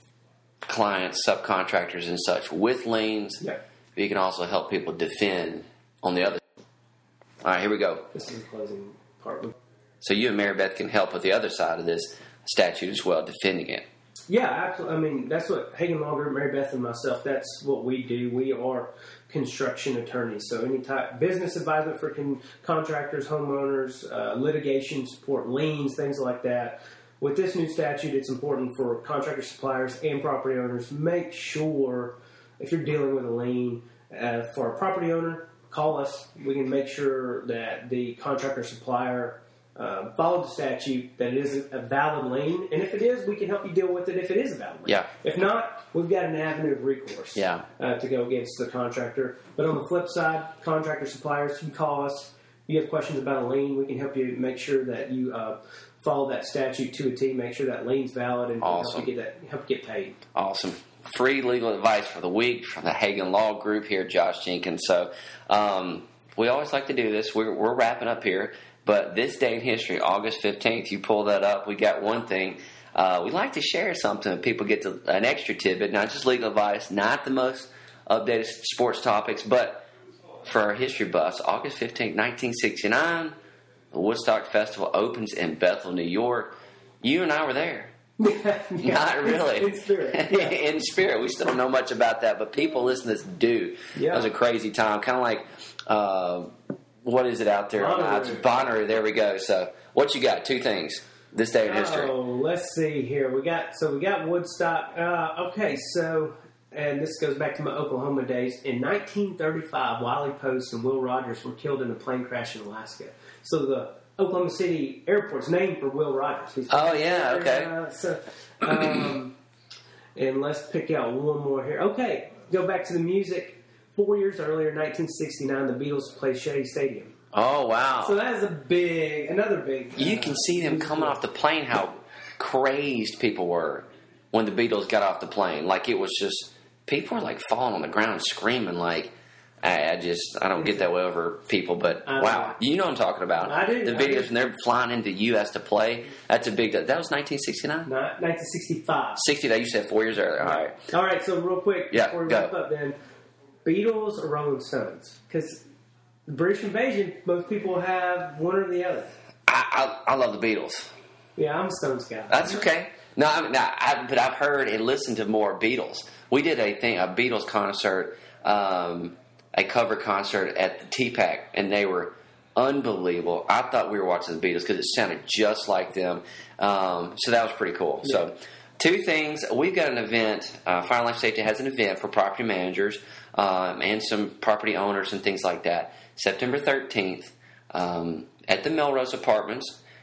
clients, subcontractors, and such with liens. Yeah. But you can also help people defend on the other. All right, here we go. This is the closing part. So you and Mary Beth can help with the other side of this statute as well, defending it. Yeah, absolutely. I mean, that's what Hagen Law Group, Mary Beth and myself, that's what we do. We are construction attorneys. So any type business advisement for con- contractors, homeowners, uh, litigation support, liens, things like that. With this new statute, it's important for contractor suppliers and property owners. Make sure if you're dealing with a lien uh, for a property owner, call us. We can make sure that the contractor supplier uh, followed the statute, that it is a valid lien, and if it is, we can help you deal with it if it is a valid lien. Yeah. If not, we've got an avenue of recourse Yeah. uh, to go against the contractor. But on the flip side, contractor suppliers, you call us. You have questions about a lien, we can help you make sure that you uh, follow that statute to a T, make sure that lien's valid, and Awesome. help you get that, help you get paid. Awesome. Free legal advice for the week from the Hagen Law Group here, Josh Jenkins. So um, we always like to do this. We're, we're wrapping up here. But this day in history, August fifteenth, you pull that up. We got one thing. Uh, we like to share something. People get to, an extra tidbit, not just legal advice, not the most updated sports topics, but for our history buffs, August fifteenth, nineteen sixty-nine, the Woodstock Festival opens in Bethel, New York. You and I were there. Yeah, Not really. In spirit. Yeah. In spirit. We still don't know much about that, but people listening to this do. Yeah. That was a crazy time. Kind of like, uh, what is it out there? Bonnaroo. Bonnaroo. There we go. So, what you got? Two things. This day in history. Oh, let's see here. We got so we got Woodstock. Uh, okay, so and this goes back to my Oklahoma days. In nineteen thirty-five, Wiley Post and Will Rogers were killed in a plane crash in Alaska. So the Oklahoma City airport's named for Will Rogers. He's Oh, yeah, okay. Uh, so, um, and let's pick out one more here. Okay, go back to the music. Four years earlier, nineteen sixty-nine, the Beatles played Shea Stadium. Oh, wow. So that is a big, another big. You uh, can see them coming off the plane, how crazed people were when the Beatles got off the plane. Like, it was just, people were like falling on the ground and screaming. Like, I, I just, I don't get that way over people, but I wow. know. You know what I'm talking about. I do, The I videos, do. and they're flying into the U S to play. That's a big deal. That was nineteen sixty-nine? Not nineteen sixty-five. sixty, that you said four years earlier. All right. All right, so real quick Yeah, before we go. wrap up, then Beatles or Rolling Stones? Because the British Invasion, most people have one or the other. I, I, I love the Beatles. Yeah, I'm a Stones guy. That's okay. No, I mean, no I, but I've heard and listened to more Beatles. We did a thing, a Beatles concert, um, a cover concert at the T PAC, and they were unbelievable. I thought we were watching the Beatles because it sounded just like them. Um, so that was pretty cool. Yeah. So, two things. We've got an event. Uh, Fire and Life Safety has an event for property managers um, and some property owners and things like that. September thirteenth um, at the Melrose Apartments.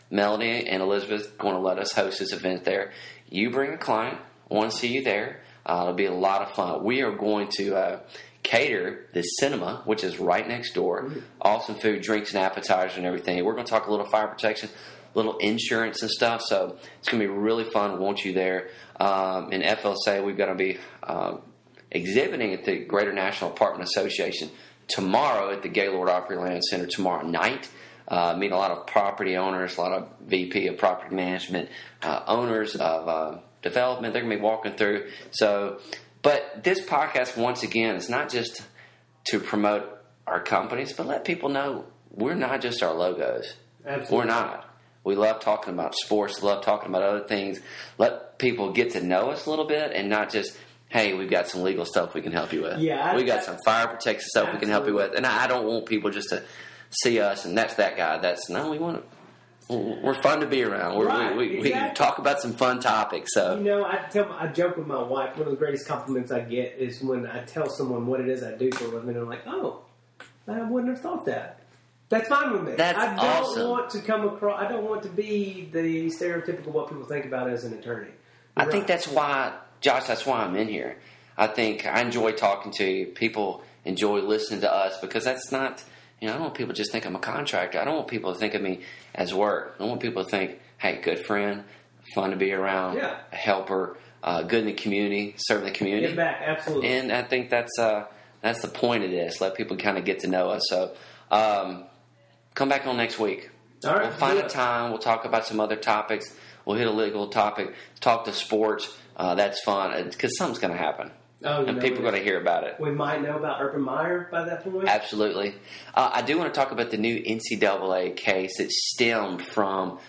Melanie and Elizabeth going to let us host this event there. You bring a client. I want to see you there. Uh, it'll be a lot of fun. We are going to uh, cater the cinema, which is right next door. Mm-hmm. Awesome food, drinks, and appetizers and everything. We're going to talk a little fire protection, a little insurance and stuff. So it's going to be really fun. I want you there. Um, in F L S A, we're going to be uh, exhibiting at the Greater National Apartment Association tomorrow at the Gaylord Opryland Center tomorrow night. Uh, meet a lot of property owners, a lot of V P of property management, uh, owners of uh, development. They're going to be walking through. So, but this podcast, once again, is not just to promote our companies, but let people know we're not just our logos. Absolutely. We're not. We love talking about sports, love talking about other things. Let people get to know us a little bit and not just, hey, we've got some legal stuff we can help you with. Yeah, we got I, some fire protection stuff absolutely. we can help you with. And I, I don't want people just to see us and that's that guy. That's no, we want to. We're fun to be around. We're, right, we, we, exactly. we talk about some fun topics. So you know, I tell I joke with my wife. One of the greatest compliments I get is when I tell someone what it is I do for a living. They're like, "Oh, I wouldn't have thought that." That's fine with me. That's I don't awesome. want to come across. I don't want to be the stereotypical what people think about as an attorney. I You're think right. that's why, Josh. That's why I'm in here. I think I enjoy talking to you. People enjoy listening to us because that's not. You know, I don't want people to just think I'm a contractor. I don't want people to think of me as work. I want people to think, hey, good friend, fun to be around, yeah. a helper, uh, good in the community, serving the community. Give back, absolutely. And I think that's uh, that's the point of this. Let people kind of get to know us. So um, come back on next week. All right, we'll find yeah. a time. We'll talk about some other topics. We'll hit a legal topic. Talk to sports. Uh, that's fun because something's going to happen. Oh, and know, people are going to hear about it. We might know about Urban Meyer by that point. Absolutely. Uh, I do want to talk about the new N C double A case that stemmed from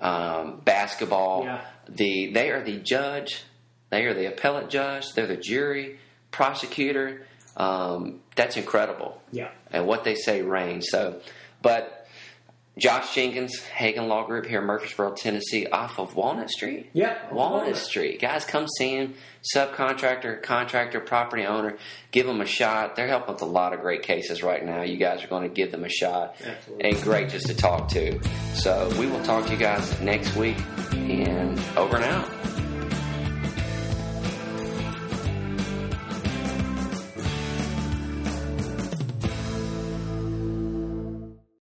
um, basketball. Yeah. The They are the judge. They are the appellate judge. They're the jury, prosecutor. Um, that's incredible. Yeah. And what they say reigns. So, but Josh Jenkins, Hagen Law Group here in Murfreesboro, Tennessee, off of Walnut Street. Yeah. Walnut, Walnut Street. Guys, come see him. Subcontractor, contractor, property owner. Give them a shot. They're helping with a lot of great cases right now. You guys are going to give them a shot. Absolutely. And great just to talk to. So we will talk to you guys next week. And over and out.